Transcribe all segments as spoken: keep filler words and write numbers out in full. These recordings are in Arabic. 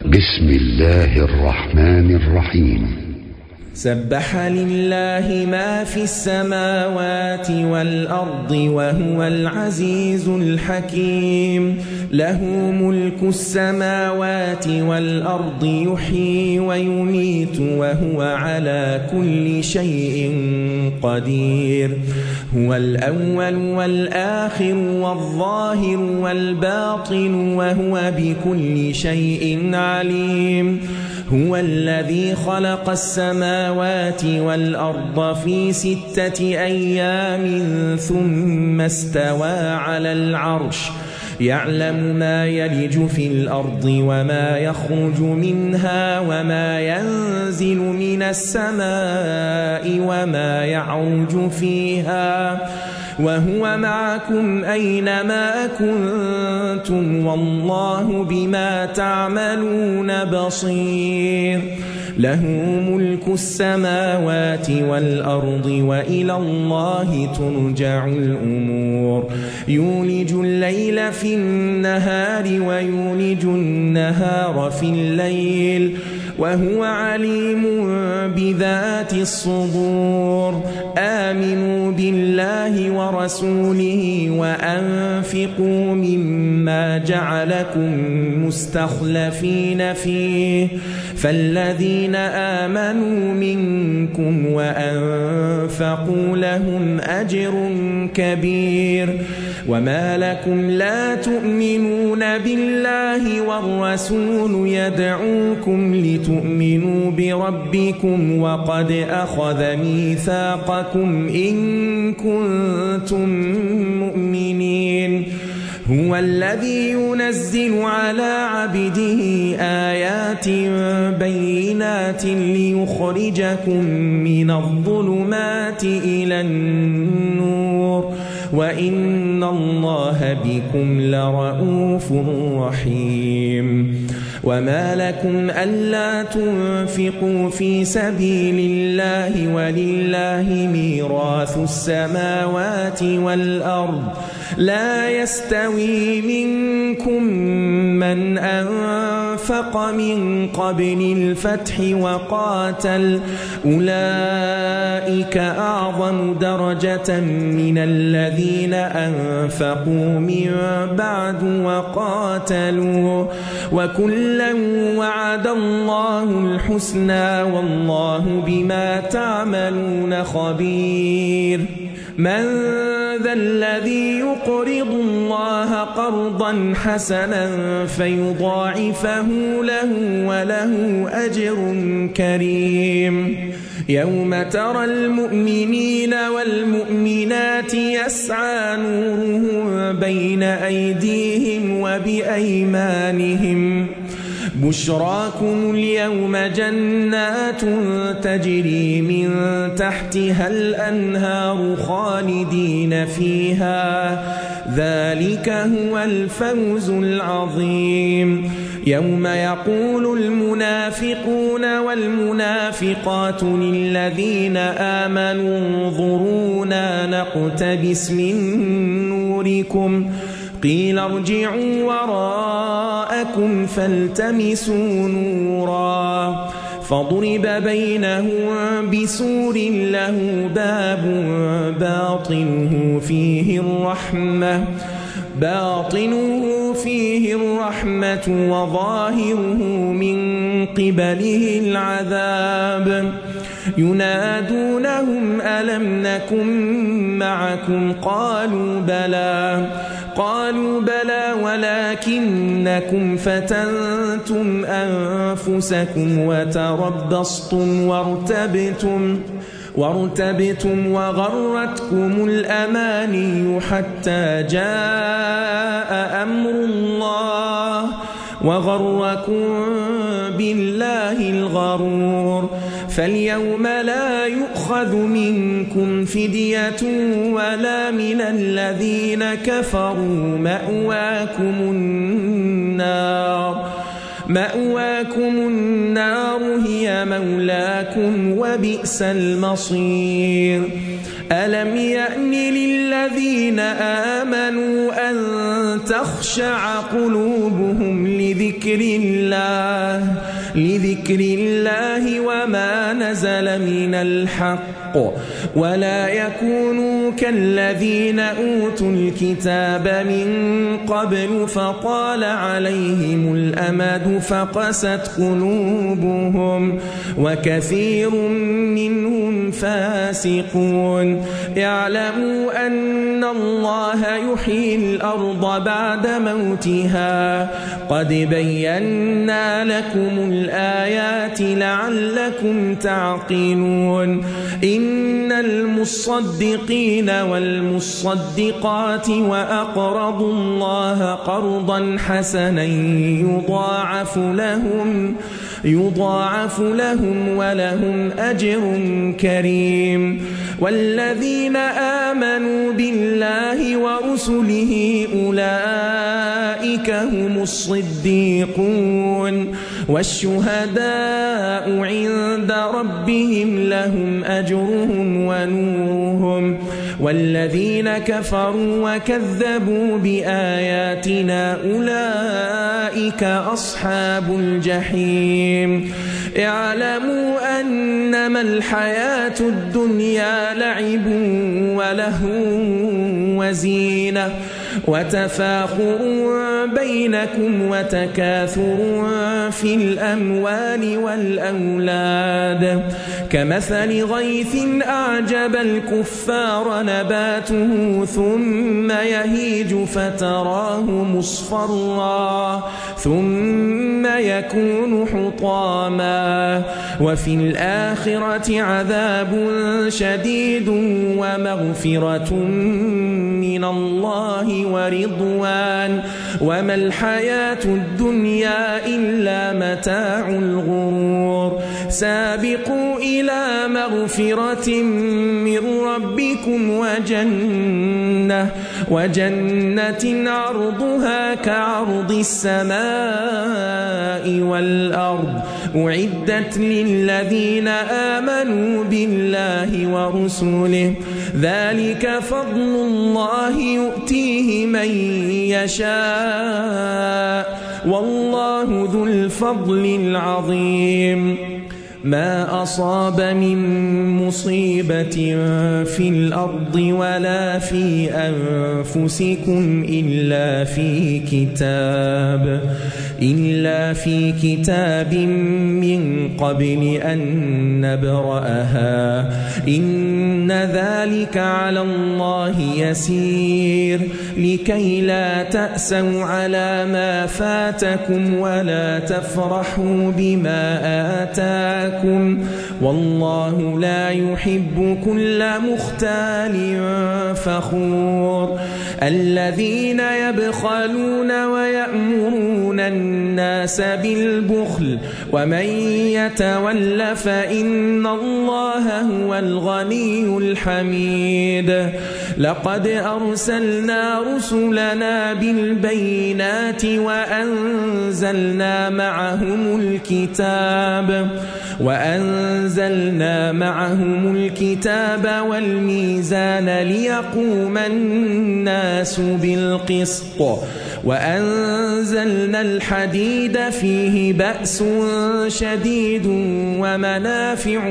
بسم الله الرحمن الرحيم. سبح لله ما في السماوات والأرض وهو العزيز الحكيم. له ملك السماوات والأرض يحيي ويميت وهو على كل شيء قدير. هو الأول والآخر والظاهر والباطن وهو بكل شيء عليم. هو الذي خلق السماوات والأرض في ستة أيام ثم استوى على العرش يعلم ما يلج في الأرض وما يخرج منها وما ينزل من السماء وما يعرج فيها وهو معكم أينما كنتم والله بما تعملون بصير. له ملك السماوات والأرض وإلى الله ترجع الأمور. يولج الليل في النهار ويولج النهار في الليل وهو عليم بذات الصدور. آمنوا بالله ورسوله وأنفقوا مما جعلكم مستخلفين فيه فالذين آمنوا منكم وأنفقوا لهم أجر كبير. وما لكم لا تؤمنون بالله والرسول يدعوكم لتؤمنوا بربكم وقد أخذ ميثاقكم إن كنتم مؤمنين. هو الذي ينزل على عبده آيات بينات ليخرجكم من الظلمات إلى النور وإن الله بكم لرؤوف رحيم. وما لكم ألا تنفقوا في سبيل الله ولله ميراث السماوات والأرض لا يستوي منكم من أنفق من قبل الفتح وقاتل أولئك أعظم درجة من الذين أنفقوا من بعد وقاتلوا وكلا وعد الله الحسنى والله بما تعملون خبير. من ذا الذي يقرض الله قرضا حسنا فيضاعفه له وله أجر كريم. يوم ترى المؤمنين والمؤمنات يسعى نورهم بين أيديهم وبأيمانهم بشراكم اليوم جنات تجري من تحتها الأنهار خالدين فيها ذلك هو الفوز العظيم. يوم يقول المنافقون والمنافقات للذين آمنوا انظرونا نقتبس من نوركم قيل ارجعوا وراءكم فالتمسوا نورا فضرب بينهم بسور له باب باطنه فيه الرحمة باطنه فيه الرحمة وظاهره من قبله العذاب. ينادونهم ألم نكن معكم قالوا بلى قالوا بلى ولكنكم فتنتم أنفسكم وتربصتم وارتبتم وارتبتم وغرتكم الأماني حتى جاء أمر الله وغركم بالله الغرور. فاليوم لا يؤخذ منكم فدية ولا من الذين كفروا مأواكم النار مأواكم النار هي مولاكم وبئس المصير. ألم يأن للذين آمنوا أن تخشع قلوبهم لذكر لذكر الله لذكر الله وما نزل من الحق ولا يكونوا كالذين أوتوا الكتاب من قبل فطال عليهم الأمد فقست قلوبهم وكثير منهم فاسقون اعلموا أن الله يحيي الأرض بعد موتها قد بينا لكم الآيات لعلكم تعقلون إن المصدقين والمصدقات وأقرضوا الله قرضا حسنا يضاعف لهم يضاعف لهم ولهم أجر كريم والذين آمنوا بالله ورسله أولئك هم الصديقون والشهداء عند ربهم لهم أجرهم ونورهم والذين كفروا وكذبوا بآياتنا أولئك أصحاب الجحيم اعلموا أنما الحياة الدنيا لعب ولهو وزينة وتفاخر بينكم وتكاثر في الأموال والأولاد كمثل غيث أعجب الكفار نباته ثم يهيج فتراه مصفرا ثم يكون حطاما وفي الآخرة عذاب شديد ومغفرة من الله ورضوان وما الحياة الدنيا إلا متاع الغرور سابقوا إلى مغفرة من ربكم وجنة وجنة عرضها كعرض السماء والأرض أعدت للذين آمنوا بالله ورسله ذلك فضل الله يؤتيه من يشاء والله ذو الفضل العظيم ما أصاب من مصيبة في الأرض ولا في أنفسكم إلا في كتاب إلا في كتاب من قبل أن نبرأها إن ذلك على الله يسير لكي لا تأسوا على ما فاتكم ولا تفرحوا بما آتاكم والله لا يحب كل مختال فخور الذين يبخلون ويأمرون الناس بالبخل ومن يتول فإن الله هو الغني الحميد لقد أرسلنا رسلنا بالبينات وأنزلنا معهم الكتاب وأنزلنا معهم الكتاب والميزان ليقوم الناس بالقسط وأنزلنا الحديد فيه بأس شديد ومنافع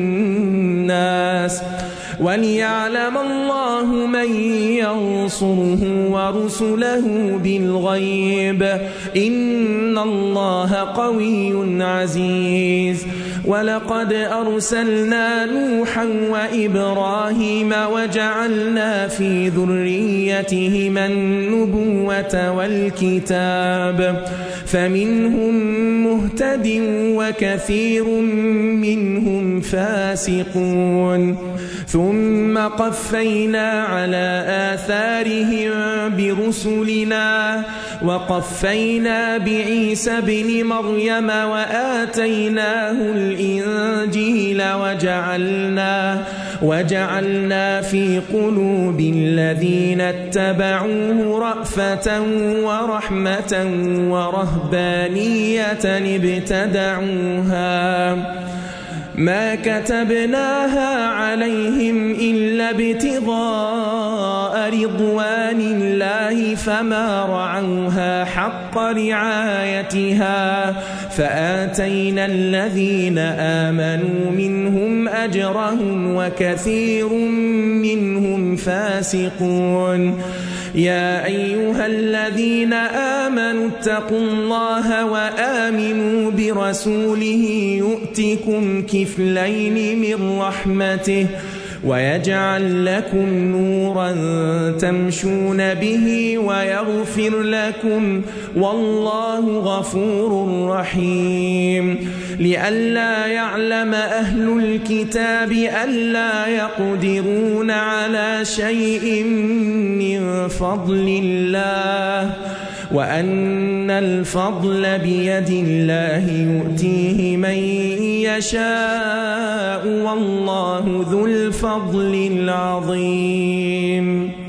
للناس وليعلم الله من ينصره ورسله بالغيب إن الله قوي عزيز ولقد أرسلنا نوحا وإبراهيم وجعلنا في ذريتهما النبوة والكتاب فمنهم مهتد وكثير منهم فاسقون ثم قفينا على آثارهم برسلنا وقفينا بعيسى ابن مريم وآتيناه الإنجيل وجعلنا وجعلنا في قلوب الذين اتبعوه رأفة ورحمة ورهبانية ابتدعوها ما كتبناها عليهم إلا ابتغاء رضوان الله فما رعوها حق رعايتها فآتينا الذين آمنوا منهم أجرهم وكثير منهم فاسقون يا أيها الذين آمنوا اتقوا الله وآمنوا برسوله يؤتكم كفلين من رحمته ويجعل لكم نورا تمشون به ويغفر لكم والله غفور رحيم لئلا يعلم أهل الكتاب ألا يقدرون على شيء من فضل الله وأن الفضل بيد الله يؤتيه من يشاء والله ذو الفضل العظيم.